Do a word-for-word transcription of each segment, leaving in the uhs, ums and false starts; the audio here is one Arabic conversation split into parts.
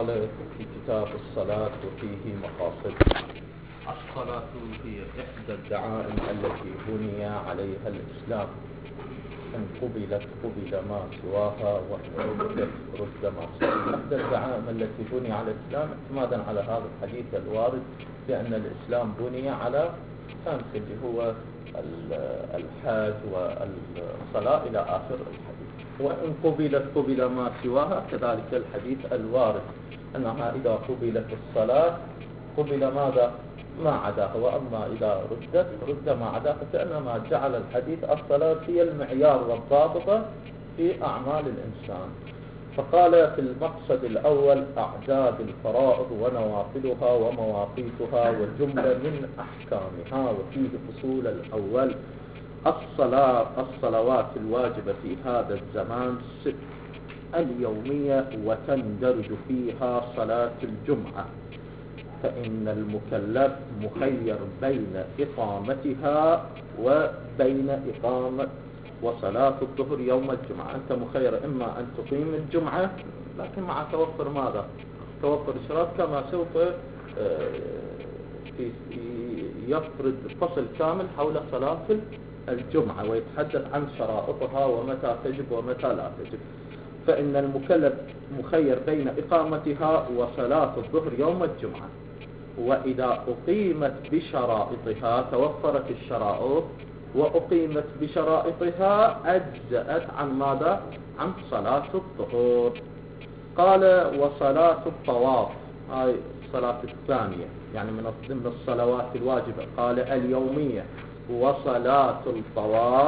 قال في كتاب الصلاة وفيه مقاصد. الصلاة هي إحدى الدعائم التي بني عليها الإسلام، إن قبلت قبل ما سواها وإن ردت رد ما سواها. إحدى الدعائم التي بني على الإسلام اعتمادا على هذا الحديث الوارد بأن الإسلام بني على خمس اللي هو الحج والصلاة إلى آخر الحديث. وإن قبلت قبل ما سواها كذلك الحديث الوارد أنها إذا قبلت الصلاة قبل ماذا؟ ما عداه، وأما إذا ردت رد ما عداه، فكأنما جعل الحديث الصلاة هي المعيار والضابطة في أعمال الإنسان. فقال في المقصد الأول أعداد الفرائض ونوافلها ومواقيتها وجملة من أحكامها، وفيه فصول الأول الصلاة الصلوات الواجبة في هذا الزمان ست اليومية، وتندرج فيها صلاة الجمعة، فإن المكلف مخير بين إقامتها وبين إقامة وصلاة الظهر يوم الجمعة. أنت مخير إما أن تقيم الجمعة لكن مع توفر ماذا؟ توفر شرط، كما سوف يفرد فصل كامل حول صلاة الجمعة ويتحدث عن شرائطها ومتى تجب ومتى لا تجب. فإن المكلف مخير بين إقامتها وصلاة الظهر يوم الجمعة، وإذا أقيمت بشرائطها توفرت الشرائط وأقيمت بشرائطها أجزأت عن ماذا؟ عن صلاة الظهر. قال وصلاة الطواف، هاي الصلاة الثانية يعني من ضمن الصلوات الواجبة، قال اليومية، وصلاة الطواف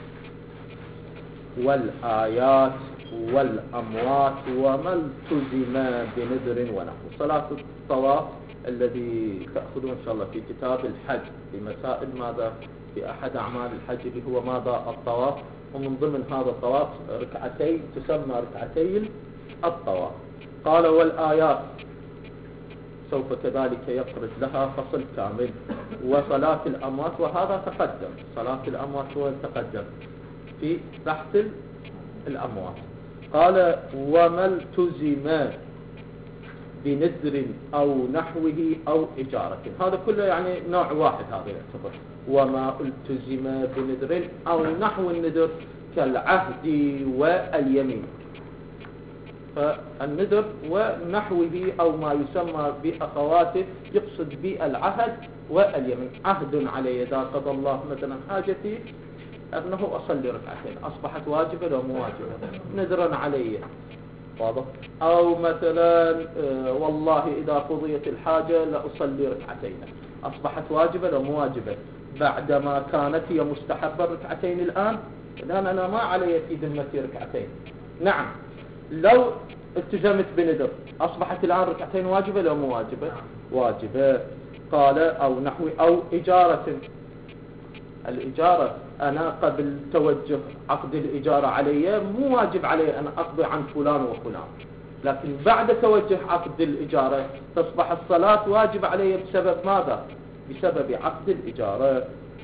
والآيات والأموات وما التزم بنذر ونحو. صلاة الطواف الذي تأخذون إن شاء الله في كتاب الحج في مسائل ماذا في أحد أعمال الحج اللي هو ماذا الطواف، ومن ضمن هذا الطواف ركعتين تسمى ركعتي الطواف. قال والآيات سوف كذلك يفرد لها فصل كامل. وصلاة الأموات، وهذا تقدم، صلاة الأموات هو تقدم في بحث الأموات. قال وما التزم بنذر أو نحوه أو إجارة، هذا كله يعني نوع واحد هذا يعتبر. وما التزم بنذر أو نحو النذر كالعهد واليمين، فالنذر ونحوه أو ما يسمى بأخواته يقصد بالعهد واليمين. عهد علي إذا قضى الله مثلا حاجتي أنه أصلي ركعتين أصبحت واجبة لو مو واجبة، نذرا علي واضح. أو مثلا آه والله إذا قضيت الحاجة لأصلي ركعتين أصبحت واجبة لو مو واجبة، بعدما كانت هي مستحبة ركعتين الآن الآن أنا ما علي في ذمتي ركعتين. نعم لو التزمت بنذر أصبحت الآن ركعتين واجبة لو مو واجبة؟ واجبة. قال أو نحو أو إجارة، الإجارة أنا قبل توجه عقد الإجارة علي مو واجب علي أن أقضي عن فلان وفلان، لكن بعد توجه عقد الإجارة تصبح الصلاة واجب علي بسبب ماذا؟ بسبب عقد الإجارة.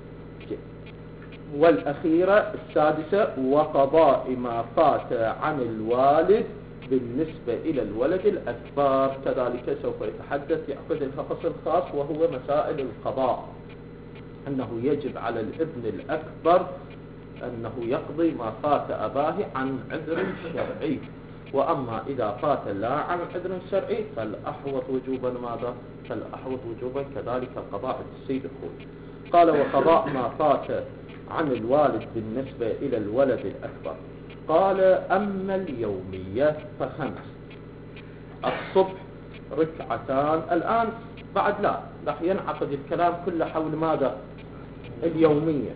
والأخيرة السادسة وقضاء ما فات عن الوالد بالنسبة إلى الولد الأكبر، كذلك سوف يتحدث يأخذ لها فصل خاص وهو مسائل القضاء، أنه يجب على الابن الأكبر أنه يقضي ما فات أباه عن عذر شرعي، وأما إذا فات لا عن عذر شرعي فالأحوط وجوبا ماذا؟ فالأحوط وجوبا كذلك القضاء السيد الخوي. قال وقضاء ما فات عن الوالد بالنسبة إلى الولد الأكبر. قال أما اليومية فخمس، الصبح ركعتان، الآن بعد لا راح ينعقد الكلام كله حول ماذا؟ اليومية،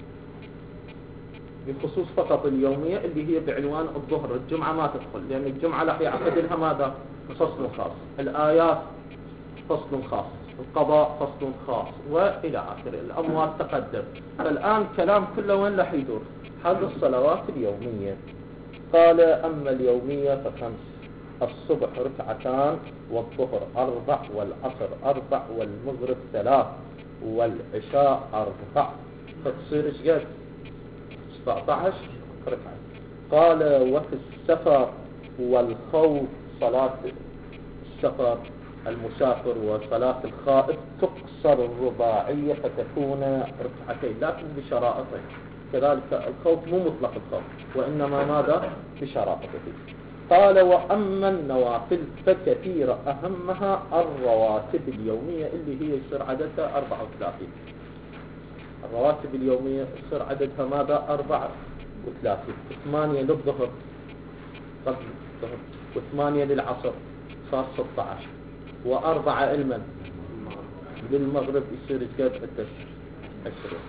بخصوص فقط اليومية اللي هي بعنوان الظهر. الجمعة ما تدخل لأن الجمعة راح يعقد لها ماذا؟ فصل خاص، الآيات فصل خاص، القضاء فصل خاص، وإلى آخر. الأموات تقدم. فالآن كلام كله وين راح يدور؟ حول الصلوات اليومية. قال أما اليومية فخمس، الصبح ركعتان، والظهر أربع، والعصر أربع، والمغرب ثلاث، والعشاء أربع، فتصير إيش قد؟ سبعة عشر ركعة. قال وفي السفر والخوف صلاة السفر المسافر وصلاة الخائف تقصر الرباعية فتكون ركعتين لكن بشرائطه. كذلك الخوف مو مطلق الخوف وإنما ماذا بشرائطه. قال وأما النوافل فكثيرة أهمها الرواتب اليومية اللي هي يصير عددها أربعة وثلاثين. الرواتب اليومية يصير عددها ماذا أربعة وثلاثين. ثمانية للظهر قبل الظهر وثمانية للعصر صار ستة عشر وأربعة علما للمغرب يصير قد عشرين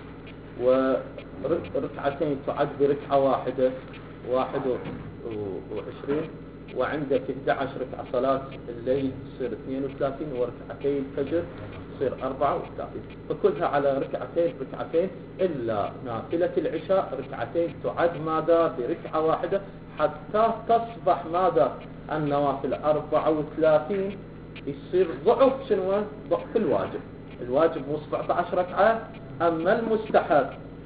وركعتين تعد بركعة واحدة واحد وعشرين وعندك إحدى عشر ركعة صلاة الليل تصير اثنين وثلاثين وركعتين الفجر تصير أربعة وثلاثين. فكلها على ركعتين ركعتين إلا نافلة العشاء ركعتين تعد ماذا بركعة واحدة حتى تصبح ماذا النوافل أربعة وثلاثين يصير ضعف شنو ضعف الواجب. الواجب مو سبعة عشر ركعة أما المستحب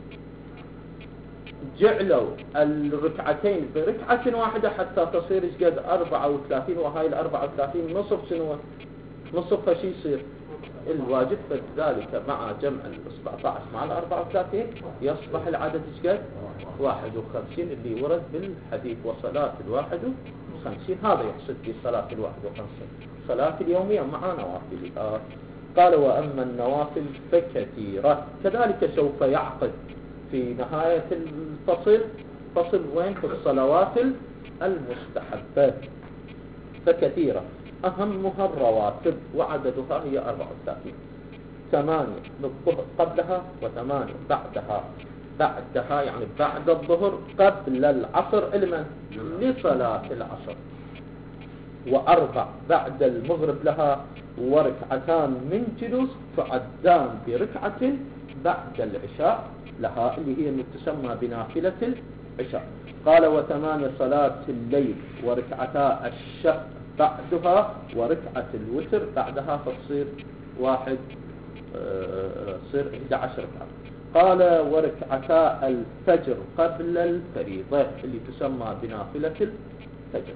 جعلوا الركعتين بركعة واحدة حتى تصير قد أربعة وثلاثين وهاي الأربعة وثلاثين نصف شنو نصفها شي يصير الواجب. فذلك مع جمع السبعة عشر مع الأربعة وثلاثين يصبح العدد قد واحد وخمسين اللي ورد بالحديث وصلاة الواحد وخمسين. هذا يقصد بصلاة الواحد وخمسين صلاة اليومية مع نوافلها. قال وأما النوافل فكثيرة. كذلك سوف يعقد في نهاية الفصل فصل وين في الصلوات المستحبات فكثيرة أهمها الرواتب وعددها هي أربعة وثلاثين. ثمانية للظهر قبلها وثمانية بعدها بعدها يعني بعد الظهر قبل العصر علما لصلاة العصر وأربع بعد المغرب لها وركعتان من جلوس تعدان بركعة بعد العشاء لها اللي هي تسمى بنافلة العشاء. قال وثمان صلاة الليل وركعتا الشفع بعدها وركعة الوتر بعدها فتصير واحد تصير إحدى عشر ركعة. قال وركعتا الفجر قبل الفريضة اللي تسمى بنافلة الفجر.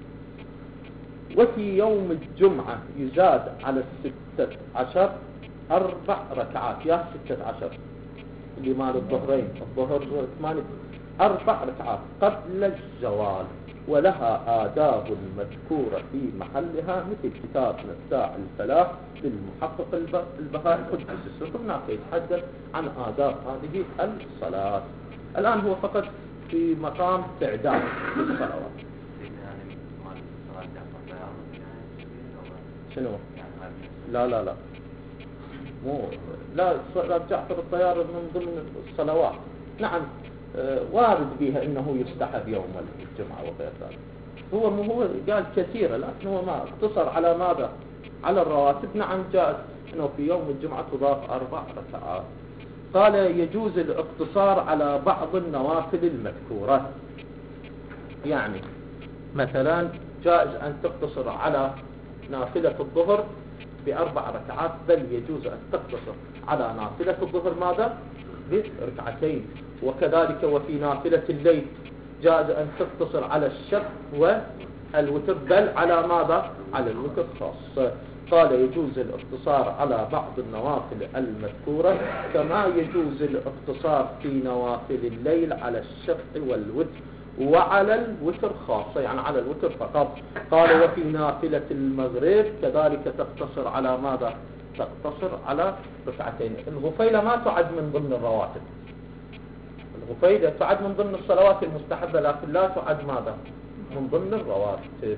وفي يوم الجمعة يزاد على الستة عشر أربع ركعات يا ستة عشر اللي مال الظهرين الظهر ثمانية أربع ركعات قبل الزوال ولها آداب مذكورة في محلها مثل كتاب مفتاح الفلاح للمحقق البهائي قدس السر. هناك يتحدث عن آداب هذه الصلاة. الآن هو فقط في مقام تعداد الصلوات. شنو؟ لا لا لا مو لا صلاة جعفر الطيار من ضمن الصلوات. نعم وارد بها انه يستحب يوم الجمعة وغير ذلك. هو مو هو قال كثيرة لكن هو ما اقتصر على ماذا على الرواتب. نعم جاء انه في يوم الجمعة تضاف اربع ركعات. قال يجوز الاقتصار على بعض النوافل المذكورة. يعني مثلا جائز ان تقتصر على نافلة الظهر بأربع ركعات بل يجوز أن تقتصر على نافلة الظهر ماذا بركعتين. وكذلك وفي نافلة الليل جاز أن تقتصر على الشفع والوتر بل على ماذا على الوتر خاص. قال يجوز الاقتصار على بعض النوافل المذكورة كما يجوز الاقتصار في نوافل الليل على الشفع والوتر وعلى الوتر خاصة يعني على الوتر فقط. قال وفي نافلة المغرب كذلك تقتصر على ماذا تقتصر على ركعتين. الغفيلة ما تعد من ضمن الرواتب. الغفيلة تعد من ضمن الصلوات المستحبة لكن لا تعد ماذا من ضمن الرواتب.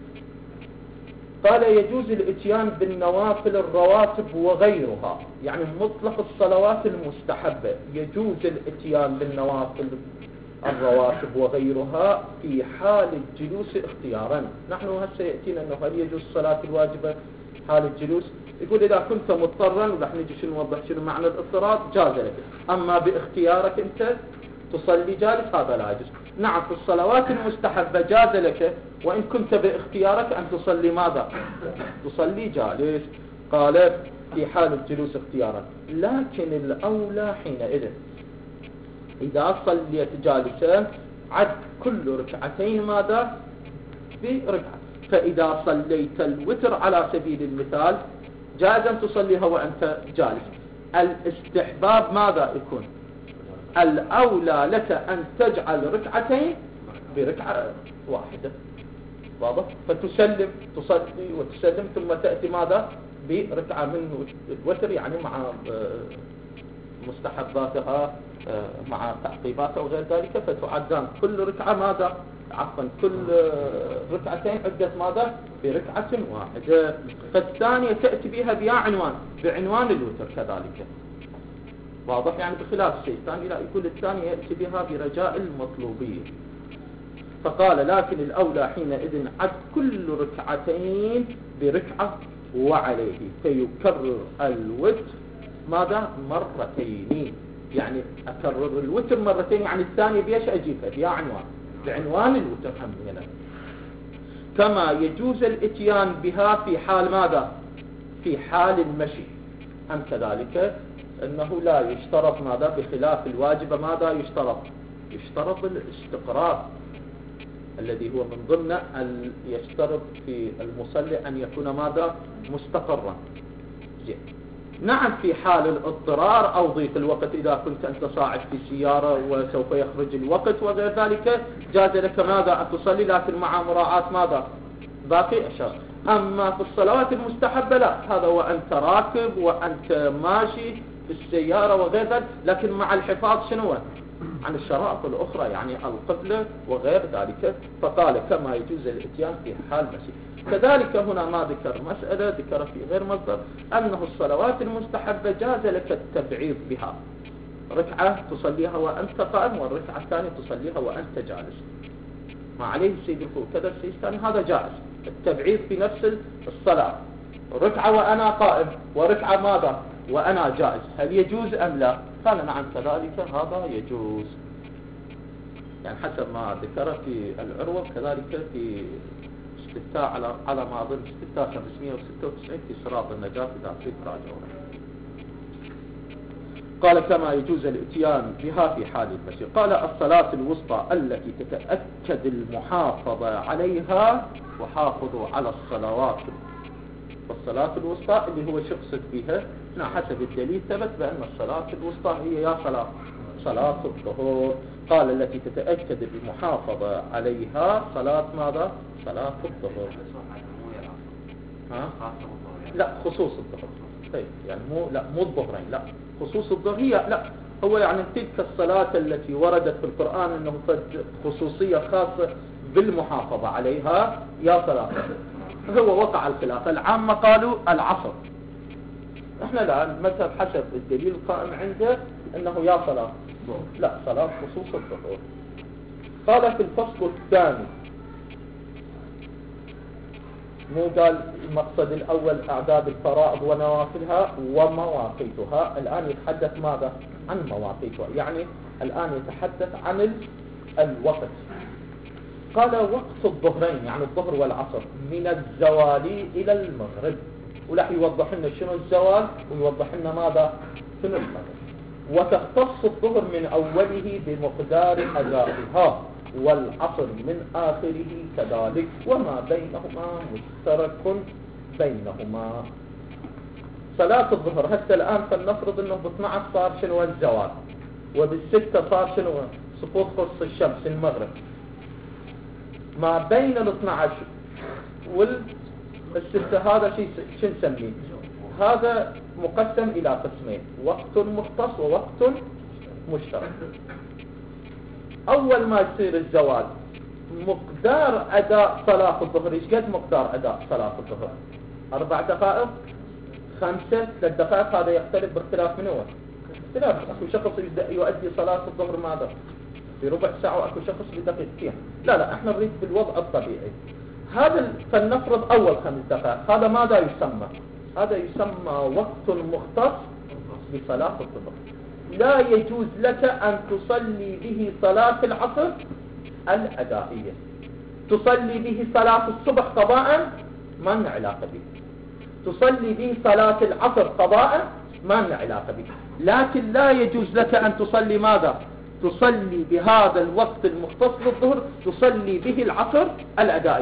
قال يجوز الاتيان بالنوافل الرواتب وغيرها يعني مطلق الصلوات المستحبة يجوز الاتيان بالنوافل الرواتب وغيرها في حال الجلوس اختيارا. نحن هسه يأتينا أنه هل يجوز الصلاة الواجبة حال الجلوس. يقول إذا كنت مضطرا ورح نجي شنو نوضح شنو معنى الاضطرار جاز لك. أما باختيارك أنت تصلي جالس هذا لا يجوز. نعم في الصلوات المستحبة جاز لك وإن كنت باختيارك أن تصلي ماذا تصلي جالس. قال في حال الجلوس اختيارا لكن الأولى حينئذ إذا صليت جالسا عد كل ركعتين ماذا بركعة. فإذا صليت الوتر على سبيل المثال جائز أن تصليها وأنت جالس. الاستحباب ماذا يكون؟ الأولى لك أن تجعل ركعتين بركعة واحدة، واضح؟ فتسلم تصلي وتسلم ثم تأتي ماذا؟ بركعة من الوتر، يعني مع مستحباتها مع تعقيباتها وغير ذلك، فتعدان كل ركعة ماذا؟ عفوا كل ركعتين عدة ماذا؟ بركعة واحدة. فالثانية تأتي بها بيا عنوان بعنوان الوتر كذلك، واضح؟ يعني بخلاف الشيء الثاني لا، يقول الثانية يأتي بها برجاء المطلوبية. فقال لكن الأولى حينئذ عد كل ركعتين بركعة وعليه، فيكرر الوتر ماذا؟ مرتين، يعني أكرر الوتر مرتين، يعني الثانية بيش أجيبها بيا عنوان بعنوان الوتر هم هنا. كما يجوز الاتيان بها في حال ماذا؟ في حال المشي. هم كذلك أنه لا يشترط ماذا؟ بخلاف الواجب ماذا يشترط؟ يشترط الاستقرار الذي هو من ضمن أن يشترط في المصلي أن يكون ماذا؟ مستقرا. زين. نعم في حال الاضطرار أو ضيق الوقت، إذا كنت أنت صاعد في سيارة وسوف يخرج الوقت وغير ذلك، جاز لك ماذا؟ أن تصلي لكن مع مراعاة ماذا؟ باقي أشياء. أما في الصلوات المستحبة لا، هذا وأنت راكب وأنت ماشي في السيارة وغير ذلك، لكن مع الحفاظ شنو؟ عن الشرائط الأخرى، يعني القبلة وغير ذلك. فقال كما يجوز الاتيان في حال مشي. كذلك هنا ما ذكر مسألة ذكر في غير مصدر، أنه الصلوات المستحبة جاز لك التبعيض بها، ركعة تصليها وأنت قائم والركعة الثانية تصليها وأنت جالس. ما عليه السيد الفوق كذا السيد الثاني، هذا جائز التبعيض في نفس الصلاة، ركعة وأنا قائم وركعة ماذا؟ وأنا جالس. هل يجوز أم لا؟ قال نعم كذلك هذا يجوز، يعني حسب ما ذكر في العروة، كذلك في استفتاء على على ما أظن استفتاء خمسمئة وستة وتسعين في صراط النجاة إذا في تراجعون. قال كما يجوز الاتيان بها في حال المشي. قال الصلاة الوسطى التي تتأكد المحافظة عليها، وحافظوا على الصلوات. والصلاة الوسطى اللي هو شخصت بها حسب الدليل ثبت بأن الصلاة الوسطى هي يا صلاة صلاة الظهر. قال التي تتأكد المحافظة عليها صلاة ماذا؟ صلاة الظهر. ها؟ لا خصوص الظهر. طيب يعني مو لا مو الظهرين، لا خصوص الظهر هي لا، هو يعني تلك الصلاة التي وردت في القرآن انه خصوصية خاصة بالمحافظة عليها يا صلاة. هو وقع الخلاف، العامة قالوا العصر، احنا لا، المذهب حسب الدليل القائم عنده انه يا صلاة لا صلاة خصوص الظهر. قال في الفصل الثاني، مو قال المقصد الأول أعداد الفرائض ونوافلها ومواقيتها، الآن يتحدث ماذا؟ عن مواقيتها، يعني الآن يتحدث عن الوقت. قال وقت الظهرين يعني الظهر والعصر من الزوال إلى المغرب، ولا يوضح لنا شنو الزوال ويوضح لنا ماذا؟ شنو المغرب. وتختص الظهر من أوله بمقدار أدائها، والعصر من آخره كذلك، وما بينهما مشترك بينهما. صلاة الظهر هسه الآن فلنفرض انه ب اثني عشر صار شنو الزوال، وبالستة صار شنو سقوط قرص الشمس المغرب. ما بين ال اثني عشر والستة هذا شيء شو نسميه؟ هذا مقسم إلى قسمين، وقت مختص ووقت مشترك. أول ما يصير الزوال مقدار أداء صلاة الظهر، إيش قد مقدار أداء صلاة الظهر؟ أربع دقائق، خمسة، ثلاث دقائق، هذا يختلف باختلاف من هو؟ اختلاف. أكو شخص يؤدي صلاة الظهر ماذا؟ في ربع ساعة، وأكو شخص بدقيقتين. لا لا، احنا نريد بالوضع الطبيعي. هذا فلنفرض أول خمس دقائق، هذا ماذا يسمى؟ هذا يسمى وقت مختص بصلاة الظهر. لا يجوز لك أن تصلي به صلاة العصر الأدائية، تصلي به صلاة الصبح قضاء ما لنا علاقة به، تصلي به صلاة العصر قضاء ما لنا علاقة به. لكن لا يجوز لك أن تصلي ماذا؟ تصلي بهذا الوقت المختص بالظهر تصلي به العصر الأدائية.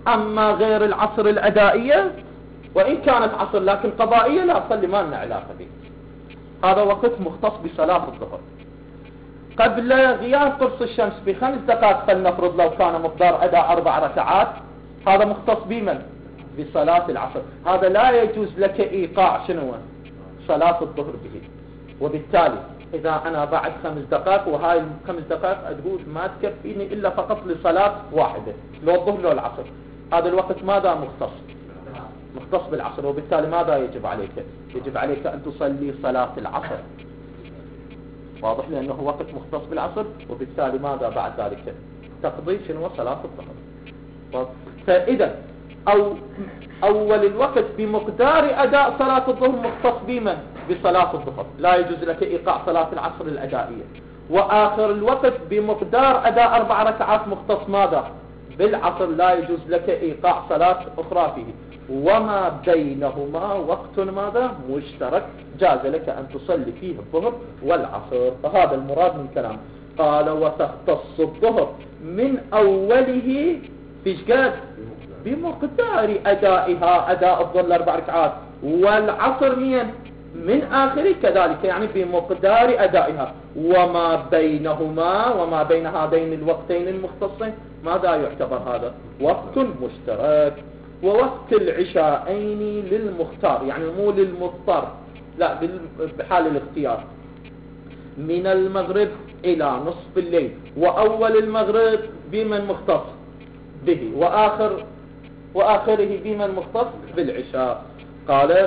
أما غير العصر الأدائية وإن كانت عصر لكن قضائية لا صلي، ما لنا علاقة به. هذا وقت مختص بصلاة الظهر قبل غياب قرص الشمس بخمس دقائق، فلنفرض لو كان مقدار أداء أربع ركعات، هذا مختص بمن؟ بصلاة العصر. هذا لا يجوز لك إيقاع شنو؟ صلاة الظهر به. وبالتالي إذا أنا بعد خمس دقائق وهاي الخمس دقائق أقول ما تكفيني إلا فقط لصلاة واحدة، لو الظهر لو العصر، هذا الوقت ماذا مختص؟ مختص بالعصر. وبالتالي ماذا يجب عليك؟ يجب عليك أن تصلي صلاة العصر، واضح، لأنه وقت مختص بالعصر. وبالتالي ماذا بعد ذلك؟ تقضي شنو؟ صلاة الظهر. فإذا أو أول الوقت بمقدار أداء صلاة الظهر مختص بمن؟ بصلاة الظهر، لا يجوز لك إيقاع صلاة العصر الأدائية. وآخر الوقت بمقدار أداء أربع ركعات مختص ماذا؟ بالعصر، لا يجوز لك إيقاع صلاة أخرى فيه. وما بينهما وقت ماذا؟ مشترك، جاز لك أن تصلي فيه الظهر والعصر. فهذا المراد من كلام. قال وتختص الظهر من أوله في شقاد بمقدار أدائها، أداء الظهر الأربع ركعات، والعصر من من آخره كذلك، يعني بمقدار أدائها. وما بينهما، وما بين هذين الوقتين المختصين ماذا يعتبر؟ هذا وقت مشترك. ووقت العشاءين للمختار، يعني مو للمضطر، لا، بحال الاختيار، من المغرب إلى نصف الليل. وأول المغرب بمن مختص به، وآخر وآخره بمن مختص بالعشاء. قال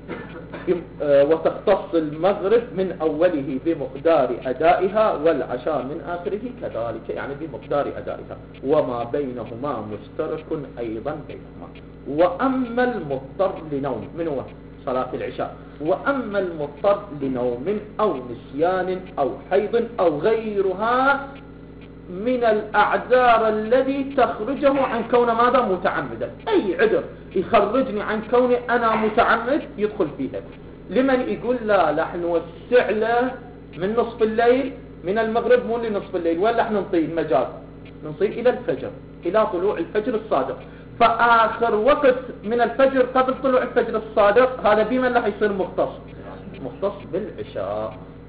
وتختص المغرب من أوله بمقدار أدائها، والعشاء من آخره كذلك، يعني بمقدار أدائها. وما بينهما مشترك أيضا بينهما. وأما المضطر لنوم، من هو؟ صلاة العشاء. وأما المضطر لنوم أو نسيان أو حيض أو غيرها من الأعذار الذي تخرجه عن كون ماذا؟ متعمدا. أي عذر يخرجني عن كوني أنا متعمد يدخل فيها. لمن يقول لا لا نوسع له من نصف الليل، من المغرب مو لنصف الليل، ولا احنا نطيل المجال، نطيل إلى الفجر، إلى طلوع الفجر الصادق. فآخر وقت من الفجر قبل طلوع الفجر الصادق، هذا بمن راح يصير مختص؟ مختص بالعشاء.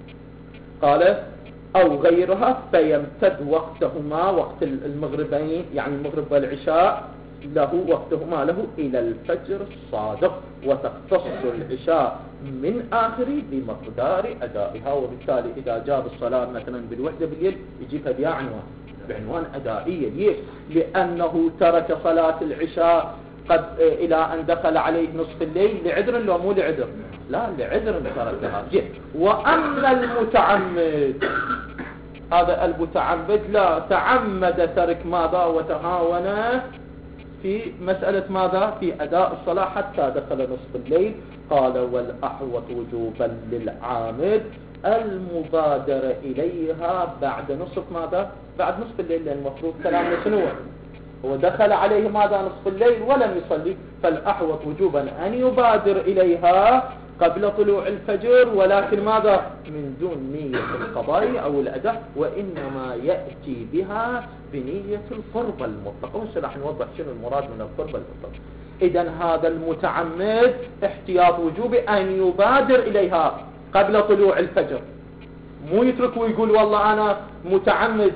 قال أو غيرها، فيمتد وقتهما، وقت المغربين يعني المغرب والعشاء، له وقتهما له إلى الفجر الصادق. وتختص العشاء من آخر بمقدار أدائها. وبالتالي إذا جاب الصلاة مثلا بالوحدة بالليل يجيبها بعنوان بعنوان أدائية. ليش؟ لأنه ترك صلاة العشاء قد إلى أن دخل عليه نصف الليل لعذر، لو مو لعذر؟ لا، لعذر تركها. وأما المتعمد، هذا المتعمد لا تعمد ترك ماذا وتهاون في مسألة ماذا؟ في أداء الصلاة حتى دخل نصف الليل. قال والأحوط وجوبا للعامد المبادرة إليها بعد نصف ماذا؟ بعد نصف الليل، لأن المفروض كلامنا شنو؟ هو دخل عليه ماذا؟ نصف الليل ولم يصلي. فالأحوط وجوبا أن يبادر إليها قبل طلوع الفجر، ولكن ماذا؟ من دون نية القضاء أو الأداء، وإنما يأتي بها بنية القرب المطلقة. وش راح نوضح شنو المراد من القرب المطلق. إذن هذا المتعمد احتياط وجوبي أن يبادر إليها قبل طلوع الفجر، مو يترك ويقول والله أنا متعمد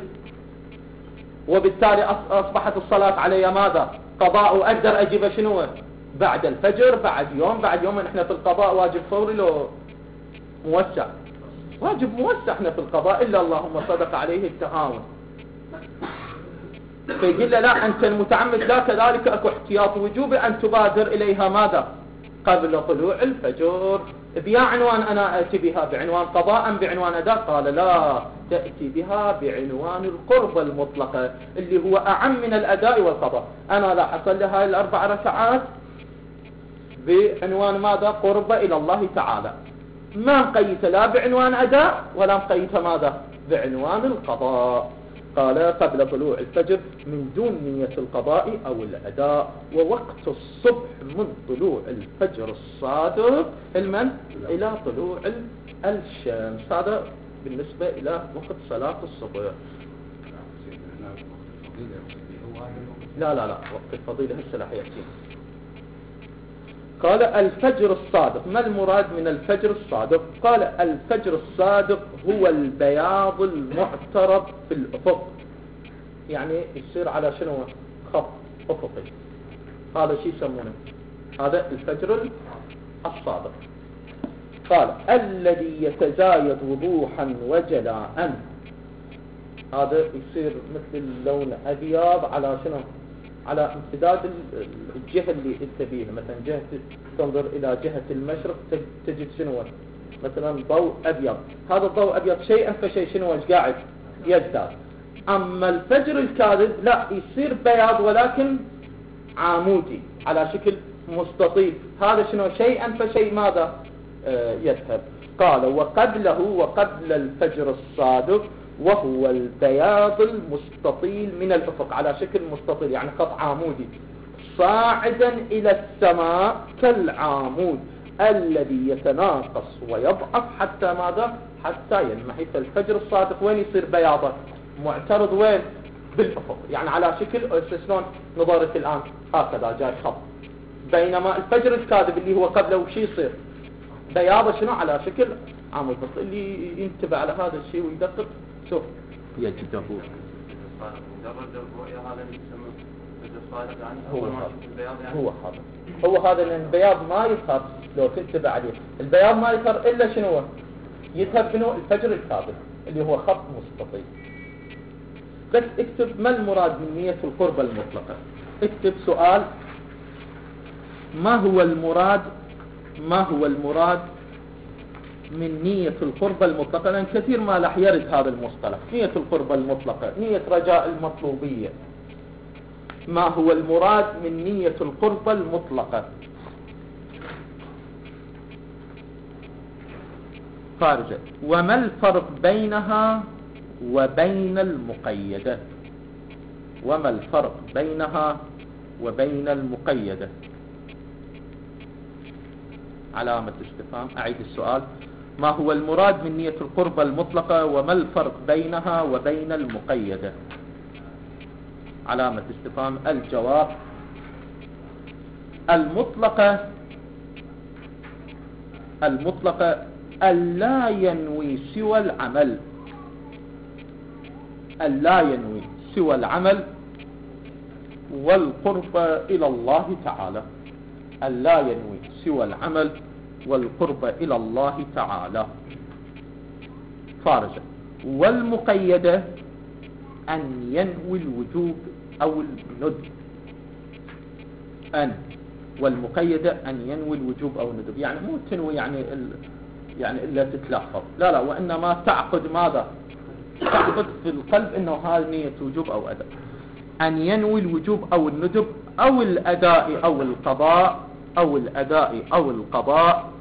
وبالتالي أصبحت الصلاة علي ماذا؟ قضاء، وأقدر أجيب شنو؟ بعد الفجر، بعد يوم، بعد يوم. احنا في القضاء واجب فوري لو موسع؟ واجب موسع احنا في القضاء، إلا اللهم صدق عليه التهاون. فيقول له لا، أنت المتعمد لا، كذلك أكو احتياط وجوبي أن تبادر إليها ماذا؟ قبل طلوع الفجر. بيا عنوان أنا أتي بها بعنوان قضاء أم بعنوان أداء؟ قال لا، تأتي بها بعنوان القرب المطلقة اللي هو أعم من الأداء والقضاء. أنا لا أصلي هاي الأربع ركعات بعنوان ماذا؟ قرب إلى الله تعالى، ما مقيت لا بعنوان أداء ولا مقيت ماذا؟ بعنوان القضاء. قال قبل طلوع الفجر من دون نية القضاء أو الأداء. ووقت الصبح من طلوع الفجر الصادق المن إلى طلوع الشمس. هذا بالنسبة إلى وقت صلاة الصبح. هو لا لا لا وقت الفضيلة هسه راح يأتي. قال الفجر الصادق. ما المراد من الفجر الصادق؟ قال الفجر الصادق هو البياض المعترض في الأفق، يعني يصير على شنو؟ خط أفقي، هذا شيء يسمونه هذا الفجر الصادق. قال الذي يتزايد وضوحا وجلاء، هذا يصير مثل اللون أبيض على شنو؟ على امتداد الجهة اللي تبينها، مثلا جهة تنظر إلى جهة المشرق تجد شنو؟ مثلا ضوء أبيض، هذا الضوء أبيض شيئا فشيء شنو ايش قاعد يزداد. أما الفجر الكاذب لا، يصير بياض ولكن عمودي على شكل مستطيل، هذا شنو؟ شيئا فشيء ماذا آه يذهب. قال وقبله وقبل الفجر الصادق وهو البياض المستطيل من الأفق، على شكل مستطيل يعني خط عمودي صاعدا إلى السماء كالعامود الذي يتناقص ويضعف حتى ماذا؟ حتى ينمحي. فالفجر الصادق وين يصير بياضه؟ معترض وين؟ بالأفق، يعني على شكل شلون نظرت الآن هكذا جاي خط. بينما الفجر الكاذب اللي هو قبله وش يصير؟ بياضه شنو؟ على شكل عمود. بس اللي ينتبه على هذا الشيء ويدقق شوف يجده هو هذا هو هذا هو هذا لأن البياض ما يظهر، لو تنتبه عليه البياض ما يظهر إلا شنو؟ يذهب منه الفجر الكاذب اللي هو خط مستطيل. بس اكتب ما المراد من نية القربة المطلقة. اكتب سؤال ما هو المراد ما هو المراد من نية القربة المطلقة، لأن كثير ما راح يرد هذا المصطلح. نية القربة المطلقة، نية رجاء المطلوبية. ما هو المراد من نية القربة المطلقة؟ خارجة. وما الفرق بينها وبين المقيدة؟ وما الفرق بينها وبين المقيدة؟ علامة استفهام. أعيد السؤال. ما هو المراد من نية القربة المطلقة وما الفرق بينها وبين المقيدة؟ علامة استفهام. الجواب المطلقة المطلقة ألا ينوي سوى العمل ألا ينوي سوى العمل والقرب إلى الله تعالى. ألا ينوي سوى العمل والقرب إلى الله تعالى. فارجة. والمقيدة أن ينوي الوجوب أو الندب. أن والمقيدة أن ينوي الوجوب أو الندب، يعني مو تنوي يعني ال... يعني إلا تتلفظ، لا لا، وإنما تعقد ماذا؟ تعقد في القلب إنه هذا نية وجوب أو أداء. أن ينوي الوجوب أو الندب أو الأداء أو القضاء أو الأداء أو القضاء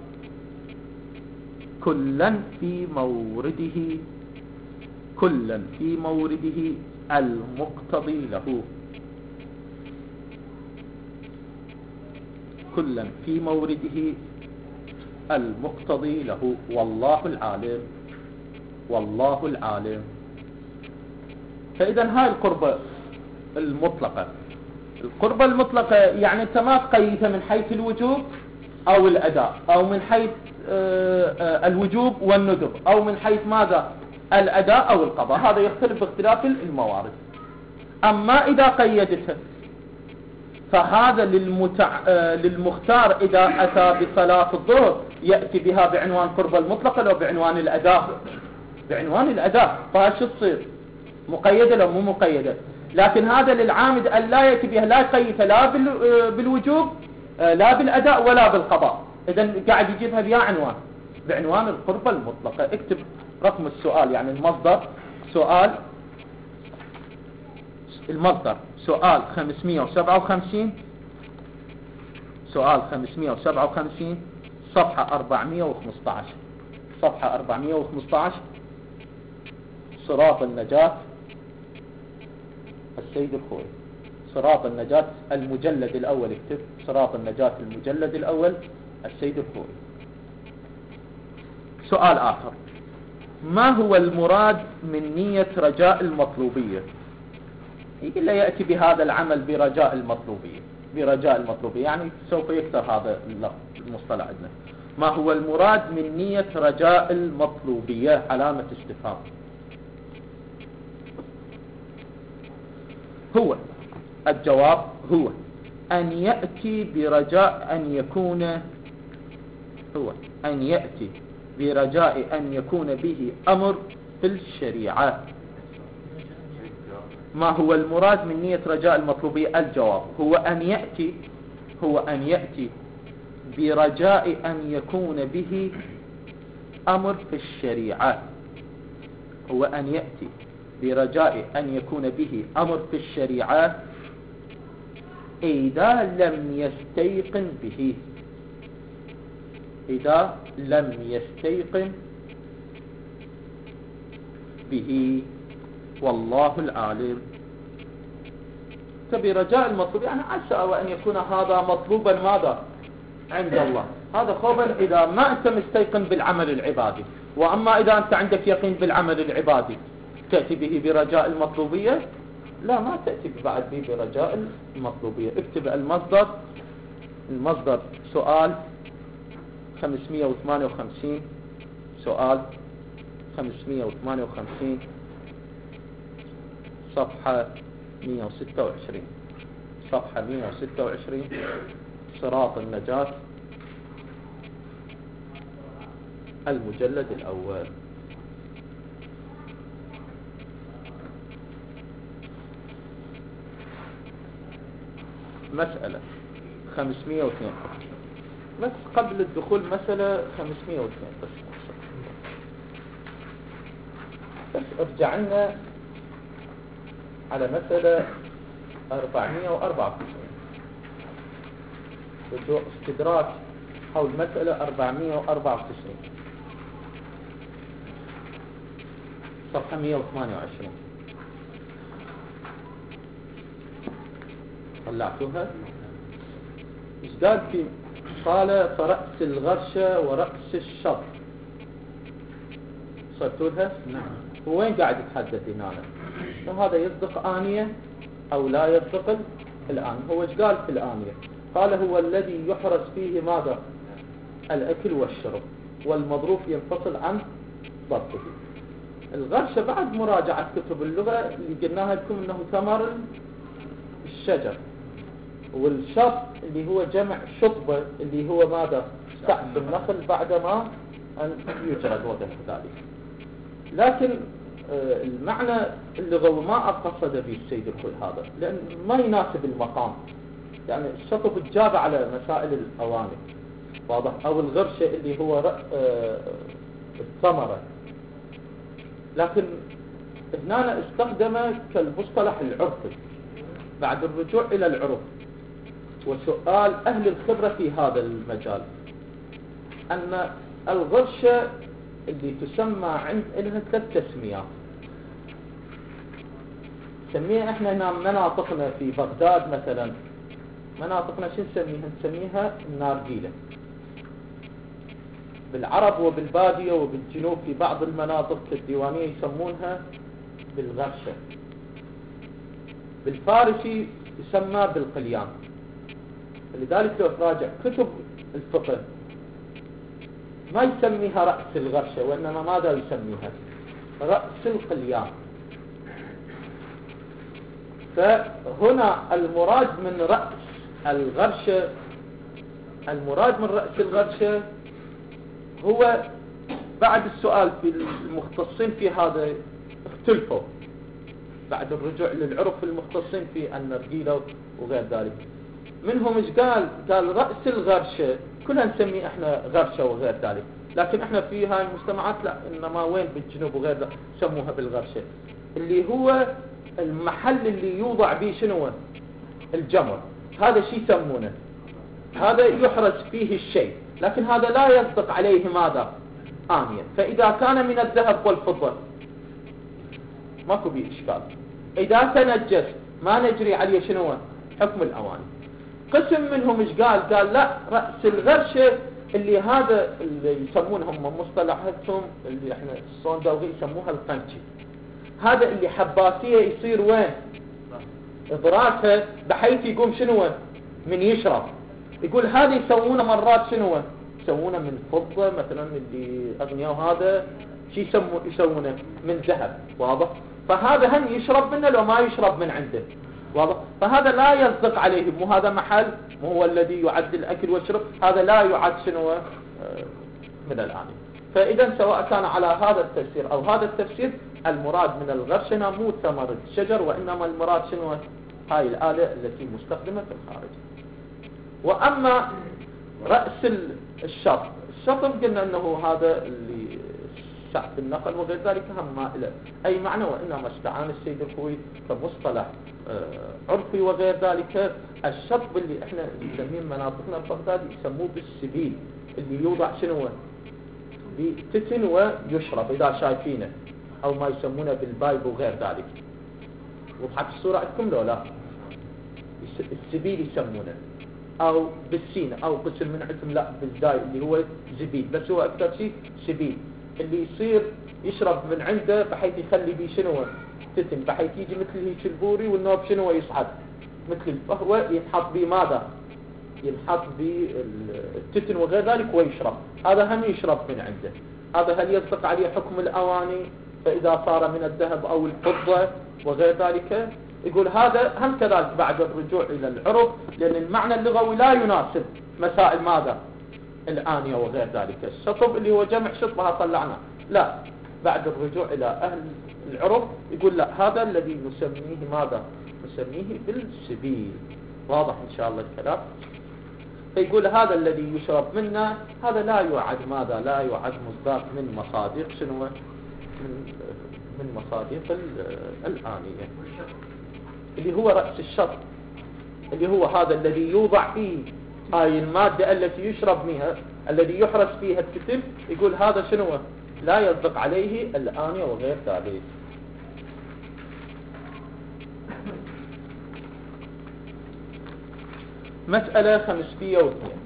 كلا في مورده كلا في مورده المقتضي له. كلا في مورده المقتضي له. والله العالم والله العالم. فإذا هاي القربة المطلقة. القربة المطلقة يعني أنت ما تقيدها من حيث الوجوب أو الأداء أو من حيث الوجوب والندب أو من حيث ماذا؟ الأداء أو القضاء، هذا يختلف باختلاف الموارد. أما إذا قيدتها فهذا للمتع... للمختار إذا أتى بصلاة الظهر يأتي بها بعنوان قربة المطلقة لو بعنوان الأداء بعنوان الأداء فهذا شو تصير؟ مقيدة لو مو مقيدة. لكن هذا للعامد أن لا يأتي بها، لا يقيدها لا بالوجوب لا بالأداء ولا بالقضاء، إذن قاعد يجيبها بها عنوان بعنوان القربة المطلقة. اكتب رقم السؤال يعني المصدر سؤال المصدر سؤال خمسمائة وسبعة وخمسين سؤال خمسمائة وسبعة وخمسين صفحة أربعمائة وخمسة عشر صفحة أربعمائة وخمسة عشر صراط النجاة السيد الخوي. صراط النجاة المجلد الأول، اكتب صراط النجاة المجلد الأول السيد الخوي. سؤال آخر. ما هو المراد من نية رجاء المطلوبية؟ يقول له يأتي بهذا العمل برجاء المطلوبية، برجاء المطلوبية يعني سوف يكسر هذا المصطلح عندنا. ما هو المراد من نية رجاء المطلوبية؟ علامة استفهام. هو الجواب هو أن يأتي برجاء أن يكون هو أن يأتي برجاء أن يكون به أمر في الشريعة. ما هو المراد من نية رجاء المطلوبية؟ الجواب هو أن يأتي هو أن يأتي برجاء أن يكون به أمر في الشريعة. هو أن يأتي برجاء أن يكون به أمر في الشريعة إذا لم يستيقن به، إذا لم يستيقن به والله العالم. برجاء المطلوب يعني عسى وأن يكون هذا مطلوبا ماذا عند الله، هذا خوفا إذا ما أنت مستيقن بالعمل العبادي. وأما إذا أنت عندك يقين بالعمل العبادي تأتي به برجاء المطلوبية؟ لا، ما تأتي بعد به برجاء المطلوبية. اكتب المصدر، المصدر سؤال خمسمئة وثمانية وخمسين، سؤال خمسمئة وثمانية وخمسين صفحة مئة وستة وعشرين، صفحة مئة وستة وعشرين، صراط النجاة، المجلد الأول. مسألة خمسمئة واثنين، بس قبل الدخول مسألة خمسمئة واثنين بس بس ارجع لنا على مسألة أربعمئة وأربعة وتسعين، رجوع استدراك حول مسألة أربعمئة وأربعة وتسعين صفحة مئة وثمانية وعشرين. طلعتوها؟ ايش قال في؟ قال فرأس الغرشة ورأس الشط. صرتولها؟ نعم. وين قاعد يتحدث هنا؟ فهذا يصدق آنية أو لا يصدق الآن؟ هو ايش قال في الآنية؟ قال هو الذي يحرز فيه ماذا؟ الأكل والشرب، والمظروف ينفصل عن ضبطه. الغرشة بعد مراجعة كتب اللغة اللي قلناها لكم انه ثمر الشجر، والشط اللي هو جمع شطبة اللي هو ماذا؟ سقف النخل بعدما أن يجرد وغير ذلك. لكن المعنى اللغوي ما قصد به السيد الكل هذا، لأن ما يناسب المقام. يعني الشطب تجاب على مسائل الأواني، واضح؟ أو الغرشة اللي هو الثمرة، لكن هنا استخدم كالمصطلح العرفي بعد الرجوع إلى العرف وسؤال أهل الخبرة في هذا المجال، أن الغرشة اللي تسمى عند لها ثلاث تسميات. نسميها احنا هنا مناطقنا في بغداد مثلا، مناطقنا شو نسميها؟ نسميها النارجيلة. بالعرب وبالبادية وبالجنوب في بعض المناطق الديوانية يسمونها بالغرشة. بالفارسي يسمى بالقليان. لذلك لو تراجع كتب الفقه ما يسميها رأس الغرشة، وإنما ماذا يسميها؟ رأس القليان. فهنا المراد من رأس الغرشة، المراد من رأس الغرشة هو بعد السؤال في المختصين في هذا اختلفوا بعد الرجوع للعرف المختصين في النرجيلة وغير ذلك. منهم ايش قال؟ قال رأس الغرشة كلها نسميه احنا غرشة وغير ذلك، لكن احنا في هاي المجتمعات لا، انما وين بالجنوب وغير ذلك سموها بالغرشة، اللي هو المحل اللي يوضع به شنو؟ الجمر. هذا شيء يسمونه، هذا يحرز فيه الشيء، لكن هذا لا يصدق عليه ماذا؟ آنية. فإذا كان من الذهب والفضة ماكو به إشكال. إذا تنجس ما نجري عليه شنو؟ حكم الأواني. قسم منهم ايش قال؟ قال لا، رأس الغرشة اللي هذا اللي يسمونهم مصطلحاتهم اللي احنا الصندوقي يسموها القنشي، هذا اللي حباسية يصير وين؟ إبراتها بحيث يقوم شنو من يشرب. يقول هذه يسوونه مرات شنو يسوونه من فضة مثلا اللي أغنياء، وهذا شي يسمو يسوونه من ذهب. واضح؟ فهذا هم يشرب منه لو ما يشرب من عنده. واضح؟ فهذا لا يصدق عليه، مو هذا محل، مو هو الذي يعد الأكل والشرب، هذا لا يعد شنو من الآن. فإذا سواء كان على هذا التفسير أو هذا التفسير، المراد من الغرشنة مو ثمر الشجر، وإنما المراد شنو هاي الآلة التي مستخدمة في الخارج. وأما رأس الشط، الشطم قلنا أنه هذا اللي شعب النقل وغير ذلك هم ما له أي معنى، وإنما استعان السيد الخوي كمصطلح عرفي وغير ذلك. الشطب اللي احنا نسميه مناطقنا البغدادي يسموه بالسبيل، اللي يوضع شنو بتتن ويشرب إذا شايفينه، أو ما يسمونه بالبايب وغير ذلك. وضحت الصورة عندكم لو لا؟ السبيل يسمونه، أو بالسين أو قسم من عندكم لا بالزاي اللي هو زبيل، بس هو أكثر شيء سبيل، اللي يصير يشرب من عنده بحيث يخلي بيه شنو تتن، بحيث يجي مثل هيك البوري والنوب شنو يصعد مثل، فهو ينحط بيه ماذا؟ ينحط بالتتن وغير ذلك ويشرب. هذا هم يشرب من عنده. هذا هل يصدق عليه حكم الأواني؟ فإذا صار من الذهب أو الفضة وغير ذلك، يقول هذا هم كذلك بعد الرجوع إلى العرف، لأن المعنى اللغوي لا يناسب مسائل ماذا؟ الآنية وغير ذلك. الشطب اللي هو جمع شطبها طلعنا، لا، بعد الرجوع إلى أهل العرف يقول لا، هذا الذي نسميه ماذا؟ نسميه بالسبيل. واضح إن شاء الله الكلام؟ فيقول هذا الذي يشرب منا هذا لا يعد ماذا؟ لا يعد مصداق من مصادق شنو؟ من من مصادق الآنية، اللي هو رأس الشط، اللي هو هذا الذي يوضع فيه هاي المادة التي يشرب منها، الذي يحرس فيها الكتم. يقول هذا شنو؟ لا يصدق عليه الآنية وغير ذلك. مسألة خمسمائة واثنين.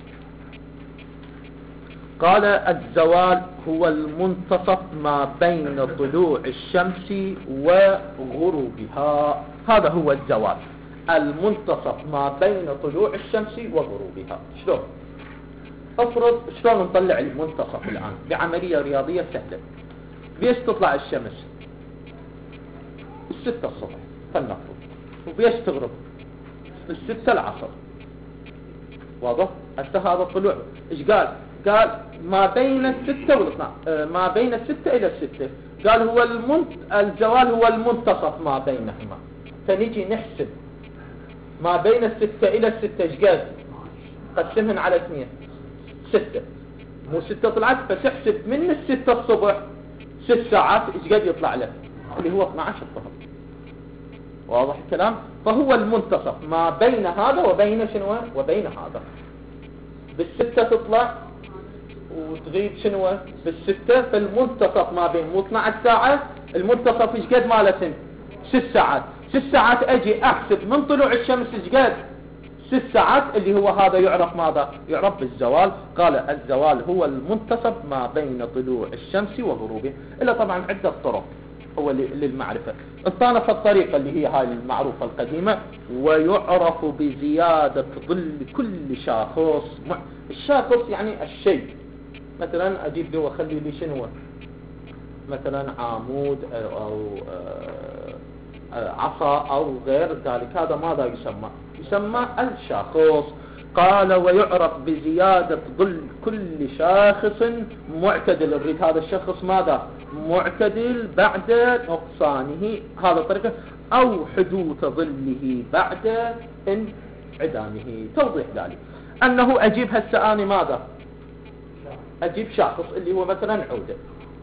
قال الزوال هو المنتصف ما بين طلوع الشمس وغروبها. هذا هو الزوال، المنتصف ما بين طلوع الشمس وغروبها. شلون؟ افرض شلون نطلع المنتصف الآن بعملية رياضية سهلة. بيش تطلع الشمس؟ الستة الصبح فلنفرض، وبيش تغرب؟ الستة العصر. واضح؟ هسه هذا الطلوع ايش قال؟ قال ما بين الستة والاثنى، ما بين الستة الى الستة. قال هو المنت... الزوال هو المنتصف ما بينهما. فنيجي نحسب ما بين الستة الى الستة ايش قال؟ قسمهن على اثنين، ستة، مو ستة طلعت، فتحسب من الستة الصبح ست ساعات ايش قد يطلع له؟ اللي هو اثنى عشر الظهر. واضح الكلام؟ فهو المنتصف ما بين هذا وبين شنو؟ وبين هذا. بالستة تطلع وتغيب شنو؟ بالستة. فالمنتصف ما بين مو اثنى عشر ساعة، المنتصف ايش قد مالتهن؟ ست ساعات. ست ساعات اجي احسب من طلوع الشمس ايش قد؟ ست ساعات، اللي هو هذا يعرف ماذا؟ يعرف بالزوال. قال الزوال هو المنتصف ما بين طلوع الشمس وغروبها. إلا طبعا عدة طرق هو للمعرفة. الثانية الطريقة اللي هي هاي المعروفة القديمة، ويعرف بزيادة ظل كل شاخص. الشاخص يعني الشيء، مثلا اجيب لي واخلي لي شنو؟ مثلا عمود او عصا او غير ذلك، هذا ماذا يسمى؟ يسمى الشاخص. قال ويعرف بزيادة ظل كل شاخص معتدل. الريد هذا الشخص ماذا؟ معتدل بعد نقصانه، هذا طريقة، او حدوث ظله بعد انعدامه. توضيح ذلك انه اجيب هسه اني ماذا؟ اجيب شاخص اللي هو مثلا عودة.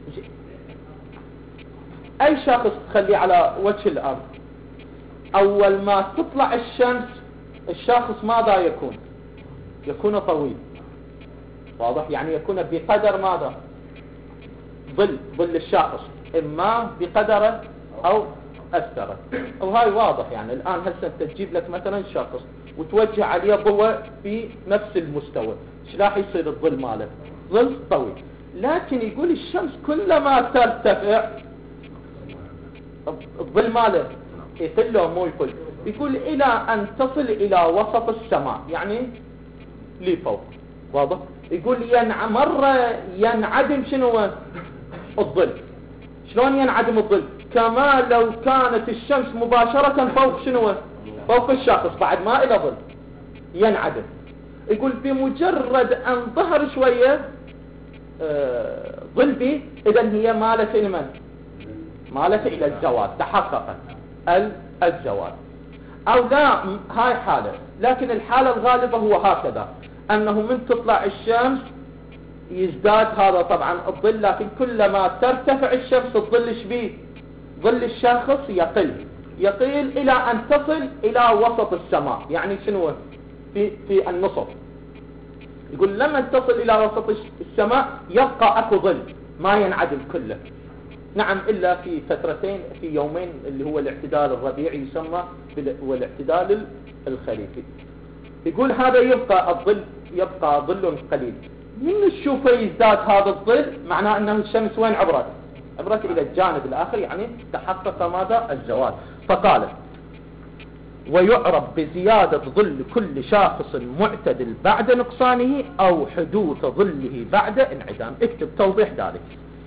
اي شاخص تخليه على وجه الارض، اول ما تطلع الشمس الشاخص ماذا يكون؟ يكون طويل. واضح؟ يعني يكون بقدر ماذا؟ ظل ظل الشاخص، اما بقدره او اثره. وهاي واضح. يعني الان هسه انت تجيب لك مثلا شاخص وتوجه عليه ضوء في نفس المستوى، ايش راح يصير الظل ماله؟ ظل طويل. لكن يقول الشمس كلما ترتفع الظل ماله يقل مو يقل؟ يقول إلى أن تصل إلى وسط السماء، يعني لفوق. واضح؟ يقول ينع مرة ينعدم شنو الظل. شلون ينعدم الظل؟ كما لو كانت الشمس مباشرة فوق شنو فوق الشخص، بعد ما إلى ظل ينعدم. يقول بمجرد أن ظهر شوية آه ظل بي، إذن هي مالت إلى من؟ مالت إلى الزوال، تحققت الزوال. أو لا، هاي حالة، لكن الحالة الغالبة هو هكذا، أنه من تطلع الشمس يزداد هذا طبعا الظل، لكن كلما ترتفع الشمس الظل شبيه ظل الشخص يقل يقل إلى أن تصل إلى وسط السماء، يعني شنو في, في النصف. يقول لما تصل إلى وسط السماء يبقى أكو ظل ما ينعدم كله. نعم، إلا في فترتين، في يومين اللي هو الاعتدال الربيعي يسمى والاعتدال الخريفي. يقول هذا يبقى الظل يبقى ظل قليل. من نشوفه يزداد هذا الظل معناه أنه الشمس وين عبرت؟ عبرت إلى الجانب الآخر، يعني تحقق ماذا؟ الزوال. فقال ويعرف بزيادة ظل كل شاخص معتدل بعد نقصانه أو حدوث ظله بعد انعدام. اكتب توضيح ذلك.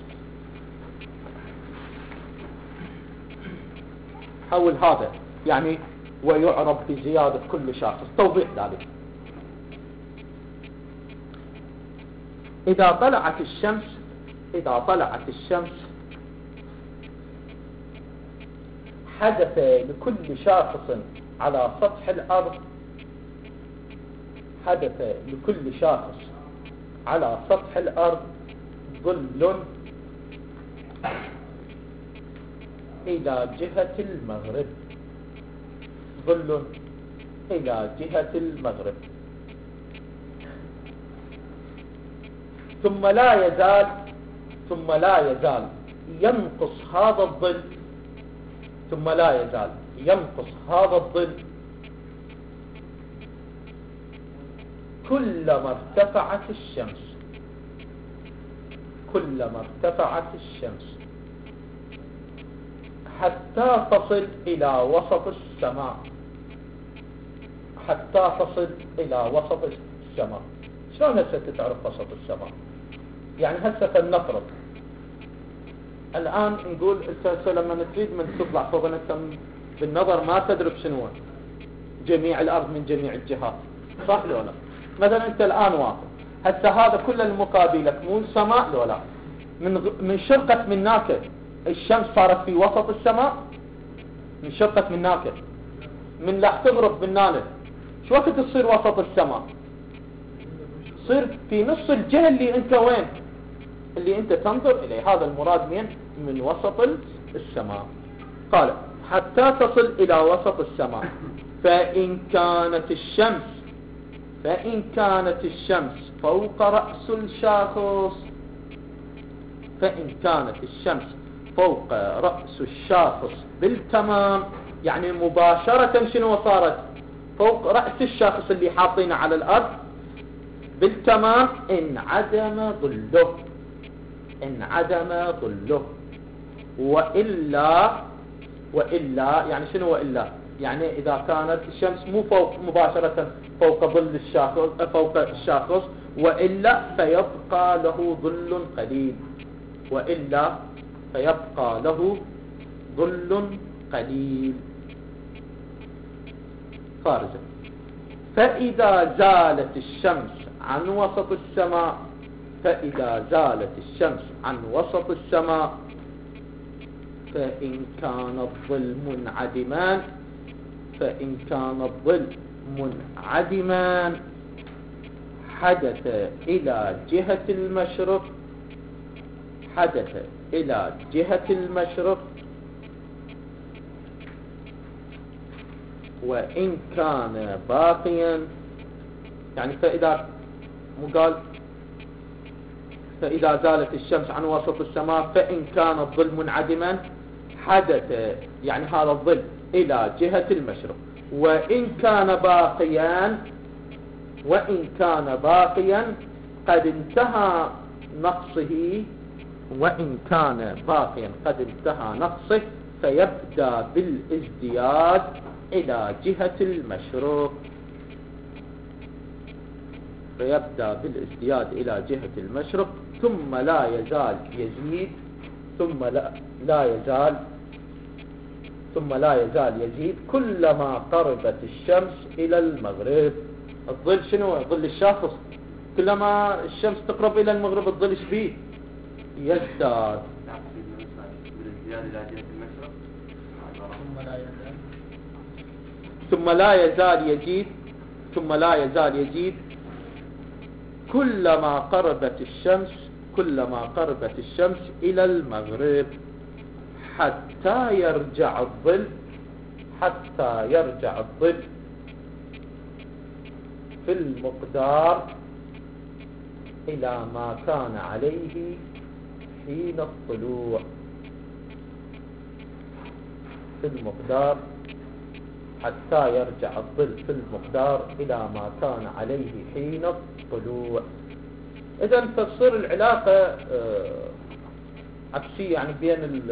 حول هذا يعني ويعرف بزيادة كل شاخص، توضيح ذلك. إذا طلعت الشمس إذا طلعت الشمس حدث لكل شاخص على سطح الأرض حدث لكل شاخص على سطح الأرض ظل إلى جهة المغرب ظل إلى جهة المغرب، ثم لا يزال ثم لا يزال ينقص هذا الظل ثم لا يزال ينقص هذا الظل كلما ارتفعت الشمس كلما ارتفعت الشمس حتى تصل إلى وسط السماء حتى تصل إلى وسط السماء. شلون هسه تعرف وسط السماء؟ يعني هسه فلنفرض الآن نقول هسه لما تريد من تطلع فوق انت بالنظر ما تدرك شنو جميع الأرض من جميع الجهات، صح لو لا؟ مثلا انت الآن واقف، هسه هذا كل المقابلك مو السماء لو لا؟ من من شرقة من ناكد الشمس صارت في وسط السماء، من شرقة من ناكد من لا تغرب بالنانة شو وقت تصير وسط السماء؟ تصير في نص الجهة اللي انت وين اللي انت تنظر اليه. هذا المراد من من وسط السماء. قال حتى تصل الى وسط السماء، فإن كانت الشمس فإن كانت الشمس فوق رأس الشاخص فإن كانت الشمس فوق رأس الشاخص بالتمام، يعني مباشرة شنو صارت؟ فوق رأس الشاخص اللي حاطينه على الأرض بالتمام انعدم ظله انعدم ظله وإلا وإلا يعني شنو وإلا؟ يعني إذا كانت الشمس مو فوق مباشرة فوق ظل الشاخص فوق الشاخص وإلا فيبقى له ظل قليل وإلا فيبقى له ظل قليل خارجا. فإذا زالت الشمس عن وسط السماء فإذا زالت الشمس عن وسط السماء فإن كان الظل منعدمان فإن كان الظل منعدمان حدث إلى جهة المشرق حدث إلى جهة المشرق وإن كان باقيا، يعني فإذا مقال فإذا زالت الشمس عن وسط السماء فإن كان الظل منعدما حدث يعني هذا الظل إلى جهة المشرق وإن كان باقيا وإن كان باقيا قد انتهى نقصه وإن كان باقيا قد انتهى نقصه فيبدأ بالازدياد إلى جهة المشرق، فيبدأ بالازدياد إلى جهة المشرق ثم لا يزال يزيد ثم لا, لا يزال ثم لا يزال يزيد كلما قربت الشمس إلى المغرب. الظل شنو؟ ظل الشاخص، كلما الشمس تقرب إلى المغرب الظل شبيه يزداد. ثم لا يزال يزيد ثم لا يزال يزيد كلما قربت الشمس كلما قربت الشمس إلى المغرب حتى يرجع الظل حتى يرجع الظل في المقدار إلى ما كان عليه حين الطلوع. في المقدار حتى يرجع الظل في المقدار إلى ما كان عليه حين الطلوع. إذن تصير العلاقة عكسية، يعني بين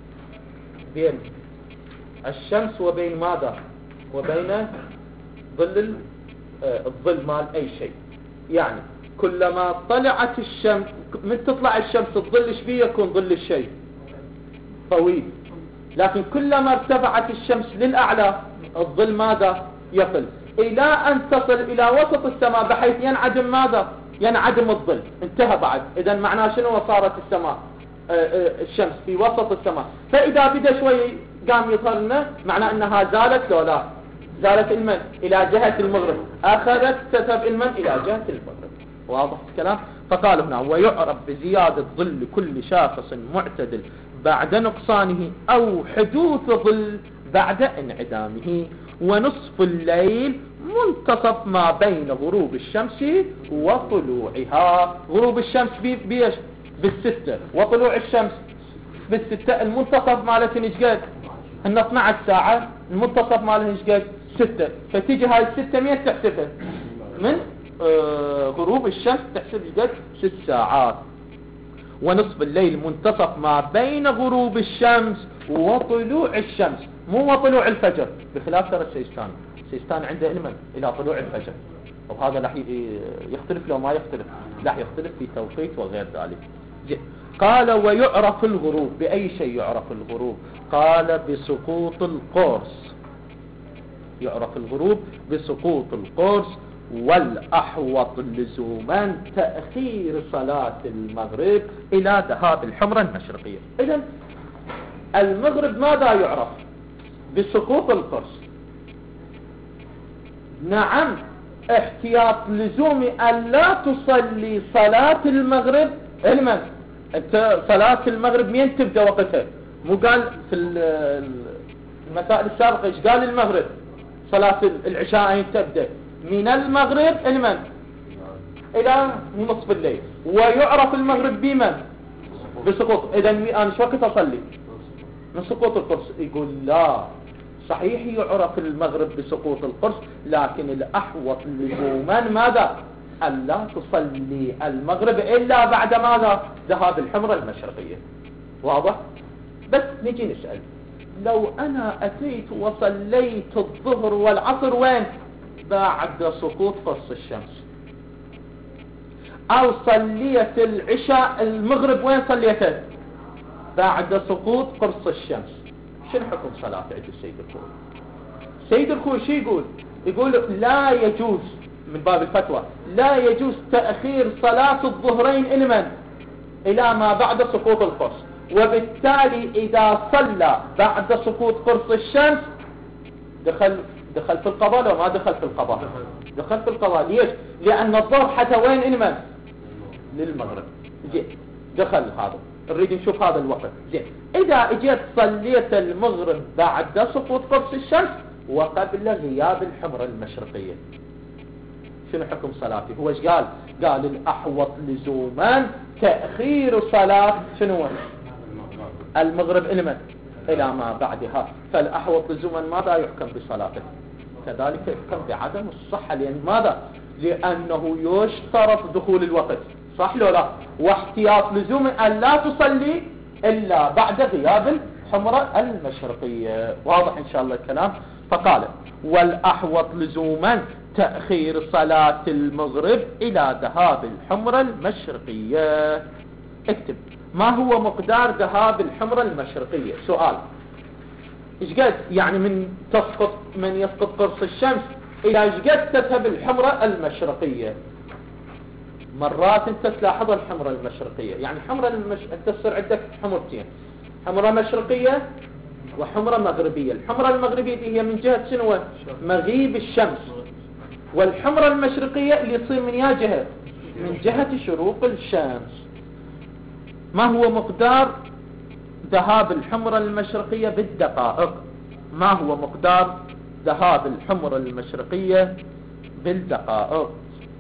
بين الشمس وبين ماذا؟ وبين ظل الظل مال أي شيء. يعني كلما طلعت الشمس، من تطلع الشمس الظل ايش بيه يكون؟ ظل الشيء طويل، لكن كلما ارتفعت الشمس للأعلى الظل ماذا؟ يقل، إلى أن تصل إلى وسط السماء بحيث ينعدم ماذا؟ ينعدم الظل، انتهى بعد. إذا معناه شنو؟ صارت السماء الشمس في وسط السماء، فإذا بدأ شوي قام يظهر لنا معناه أنها زالت لو لا زالت المن إلى جهة المغرب، أخذت تذهب المن إلى جهة المغرب. واضح الكلام؟ فقال هنا ويعرف بزيادة ظل كل شاخص معتدل بعد نقصانه أو حدوث ظل بعد انعدامه، ونصف الليل منتصف ما بين غروب الشمس وطلوعها. غروب الشمس بيش بالستة وطلوع الشمس بالستة، المنتصف مالته نشقد ان اثنتا عشرة ساعة، المنتصف ماله نشقد ستة، فتيجي هاي الستة مية تحسبها من آه غروب الشمس تحسب نشقد ست ساعات. ونصف الليل منتصف ما بين غروب الشمس وطلوع الشمس، مو وطلوع الفجر، بخلاف ترى السيستان. السيستان عنده علما الى طلوع الفجر، وهذا راح يختلف لو ما يختلف، راح يختلف في توقيت وغير ذلك. قال ويعرف الغروب بأي شيء يعرف الغروب؟ قال بسقوط القرص. يعرف الغروب بسقوط القرص، والأحوط لزوما تأخير صلاة المغرب إلى ذهاب الحمرة المشرقية. إذن المغرب ماذا يعرف؟ بسقوط القرص. نعم، احتياط لزومي أن لا تصلي صلاة المغرب علما. انت صلاة المغرب مين تبدأ وقتها؟ مو قال في المسائل السابقة ايش قال؟ المغرب صلاة العشاء اين تبدأ؟ من المغرب المن الى نصف الليل. ويعرف المغرب بمن؟ بسقوط. اذا انا شو وقت اصلي؟ من سقوط القرص. يقول لا، صحيح يعرف المغرب بسقوط القرص، لكن الأحوط لزوما ماذا؟ ألا تصلي المغرب إلا بعد ماذا؟ ذهاب الحمرة المشرقية. واضح؟ بس نجي نسأل، لو أنا أتيت وصليت الظهر والعصر وين؟ بعد سقوط قرص الشمس. أو صليت العشاء المغرب وين صليته؟ بعد سقوط قرص الشمس. شنو حكم صلاة عند السيد الخوي؟ سيد الخوي شو يقول؟ يقول لا يجوز من باب الفتوى لا يجوز تأخير صلاة الظهرين إلمن إلى ما بعد سقوط القرص، وبالتالي إذا صلى بعد سقوط قرص الشمس دخل دخل في القضاء. لو ما دخل في القضاء دخل في القضاء. ليش؟ لأن الظهر حتى وين إلمن؟ للمغرب. زين، دخل هذا. نريد نشوف هذا الوقت. زين، إذا اجيت صليت المغرب بعد سقوط قرص الشمس وقبل غياب الحمرة المشرقية، شنو حكم صلاتي؟ هو ايش قال؟ قال الأحوط لزوما تأخير صلاة شنو؟ المغرب إلمن إلى ما بعدها. فالأحوط لزوما ماذا يحكم بصلاته؟ كذلك يحكم بعدم الصحة. لأن ماذا؟ لأنه يشترط دخول الوقت، صح لو لا؟ واحتياط لزوم أن لا تصلي إلا بعد غياب الحمرة المشرقية. واضح إن شاء الله الكلام؟ فقال والأحوط لزوما تأخير صلاة المغرب إلى ذهاب الحمرة المشرقية. اكتب ما هو مقدار ذهاب الحمرة المشرقية. سؤال ايش قد يعني من تسقط من يسقط قرص الشمس الى ايش قد تذهب الحمرة المشرقية؟ مرات انت تلاحظ الحمرة المشرقية يعني حمرة المش... انت تصير عندك حمرتين، حمرة مشرقية وحمرة مغربية. الحمرة المغربية دي هي من جهة شنو؟ مغيب الشمس. والحمرة المشرقية اللي تصير من يا جهة؟ من جهة شروق الشمس. ما هو مقدار ذهاب الحمرة المشرقية بالدقائق؟ ما هو مقدار ذهاب الحمرة المشرقية بالدقائق؟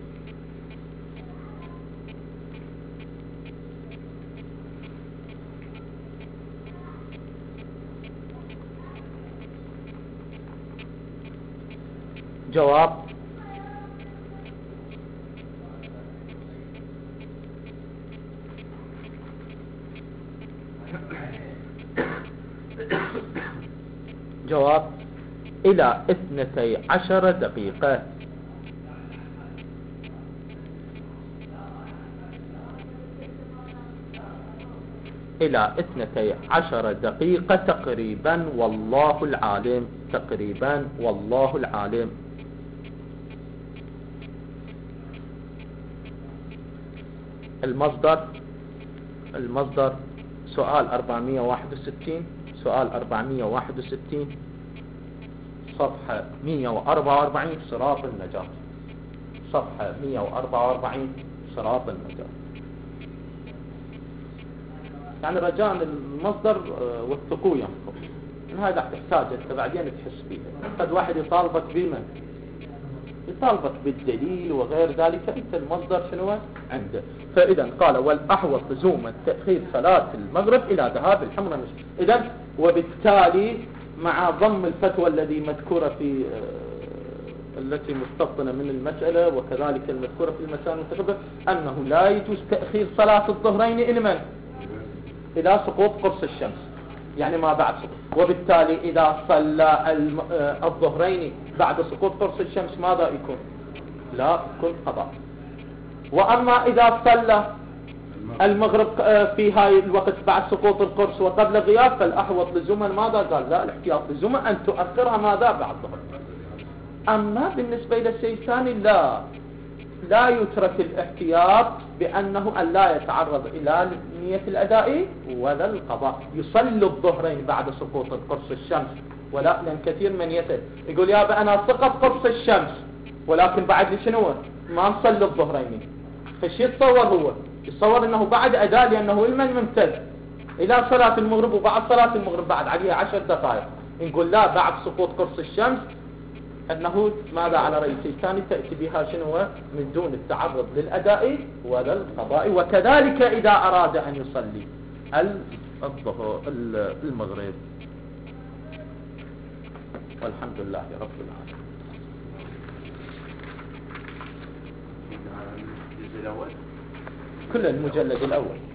جواب جواب إلى اثنتي عشر دقيقة. إلى اثنتي عشر دقيقة تقريبا والله العالم، تقريبا والله العالم. المصدر المصدر سؤال أربعمئة وواحد وستين، سؤال أربعمئة وواحد وستين صفحة مئة وأربعة وأربعين صراط النجاة، صفحة مئة وأربعة وأربعين صراط النجاة. يعني رجاء المصدر وثقوه ينفق، إن هذا تحتاج أنت بعدين تحس فيه. قد واحد يطالبك بما يطالبك بالدليل وغير ذلك، انت المصدر شنو عنده. فاذا قال والاحوط لزوما تاخير صلاه المغرب الى ذهاب الحمرة المشرقية. اذا وبالتالي مع ضم الفتوى الذي مذكوره في آه التي مستبطنه من المساله وكذلك المذكوره في المسائل المتقدمه انه لا يجوز تاخير صلاه الظهرين الى من؟ الى سقوط قرص الشمس، يعني ما بعد سقوط. وبالتالي اذا صلى الظهرين بعد سقوط قرص الشمس ماذا يكون؟ لا يكون قضاء. واما اذا صلى المغرب في هاي الوقت بعد سقوط القرص وقبل غياب فالاحوط لزوما ماذا قال؟ لا الاحتياط لزوما ان تؤخرها ماذا بعد الظهر. اما بالنسبه الى الشيء الثاني لا لا يترك الاحتياط بأنه أن لا يتعرض إلى نية الأداء ولا القضاء. يصلي الظهرين بعد سقوط قرص الشمس، ولا لأن كثير من يسأل يقول يا أنا سقط قرص الشمس ولكن بعد شنو ما نصلي الظهرين. فشي يتصور هو يتصور أنه بعد أداء لأنه المن ممتد إلى صلاة المغرب، وبعد صلاة المغرب بعد عليها عشر دقائق. نقول لا، بعد سقوط قرص الشمس أنه ماذا على رئيس الثاني تأتي بها شنو من دون التعرض للأداء ولا القضاء. وكذلك إذا أراد أن يصلي الظهر المغرب. والحمد لله رب العالمين. كل المجلد الأول.